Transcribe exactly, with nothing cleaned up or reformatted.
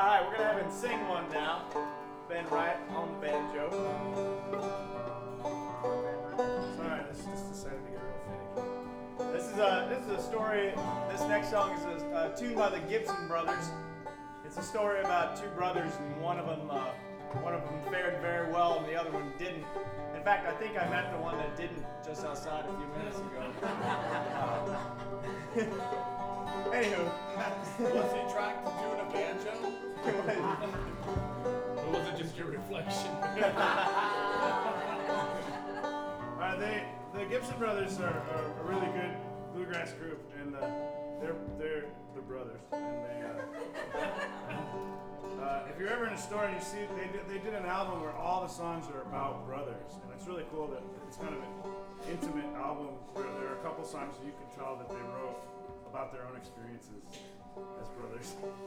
Alright, we're gonna have him sing one now. Ben Wright on the banjo. Sorry, this just decided to get real finicky. This is a this is a story. This next song is a, a tune by the Gibson Brothers. It's a story about two brothers, and one of them uh, one of them fared very well, and the other one didn't. In fact, I think I met the one that didn't just outside a few minutes ago. Uh, anywho, was he trying to do a banjo? Or was it just your reflection? uh, they, the Gibson Brothers are, are a really good bluegrass group, and uh, they're they're they're brothers. And they, uh, uh, if you're ever in a store and you see they did, they did an album where all the songs are about brothers, and it's really cool that it's kind of an intimate album where there are a couple songs that you can tell that they wrote about their own experiences as brothers.